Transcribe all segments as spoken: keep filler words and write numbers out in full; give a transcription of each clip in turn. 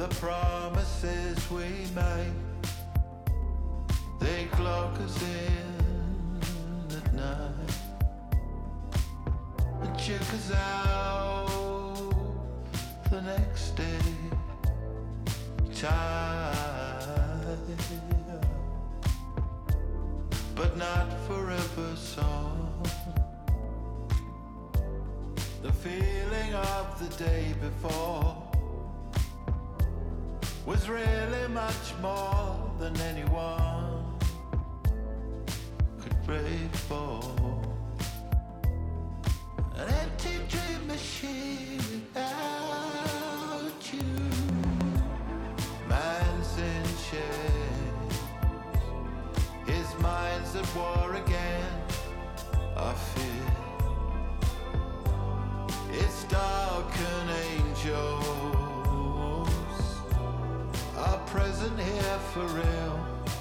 promises we made, they clock us in at night and check us out the next day. Tired, but not forever so. The feeling of the day before was really much more than anyone could pray for. An empty dream machine without you. Man's in chains, his mind's at war again. I fear it's dark and angels are present here for real,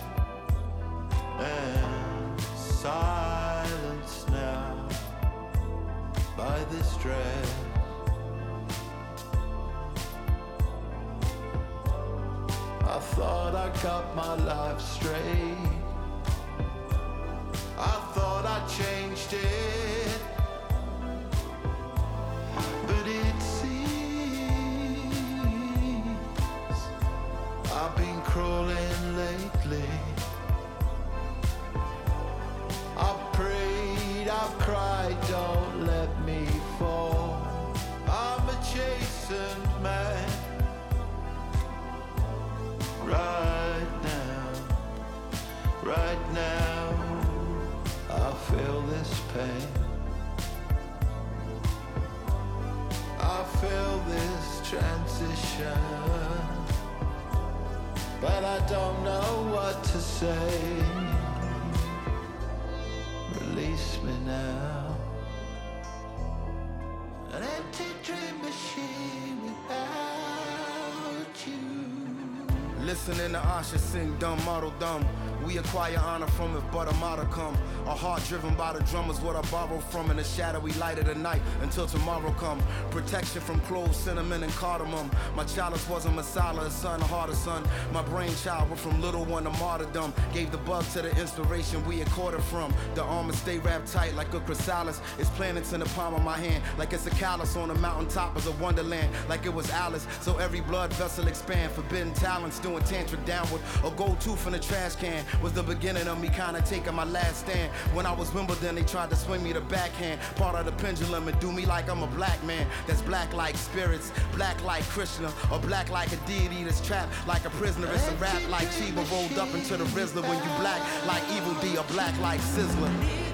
and silence now by this dread. I thought I got my life straight, I thought I changed it, but it seems I've been crawling lately. I've prayed, I've cried, don't let me fall. I'm a chastened man right now, right now. I feel this pain, I feel this transition, but I don't know what to say. Release me now. An empty dream machine without you. Listening to Asha sing dumb, model dumb. We acquire honor from it, but a model come. A heart driven by the drummers, what I borrow from. In the shadowy light of the night until tomorrow come. Protection from cloves, cinnamon and cardamom. My chalice wasn't Masala, a son, a harder son. My brainchild went from little one to martyrdom. Gave the bug to the inspiration we had caught it from. The armor stay wrapped tight like a chrysalis. It's planets in the palm of my hand, like it's a callus on a mountaintop as a wonderland. Like it was Alice, so every blood vessel expand. Forbidden talents doing tantric downward. A gold tooth in the trash can was the beginning of me kinda taking my last stand. When I was Wimbledon, they tried to swing me the backhand, part of the pendulum, and do me like I'm a black man. That's black like spirits, black like Krishna, or black like a deity that's trapped like a prisoner. It's a rap like Chiba rolled up into the Rizzler. When you black like Evil D, or black like Sizzler.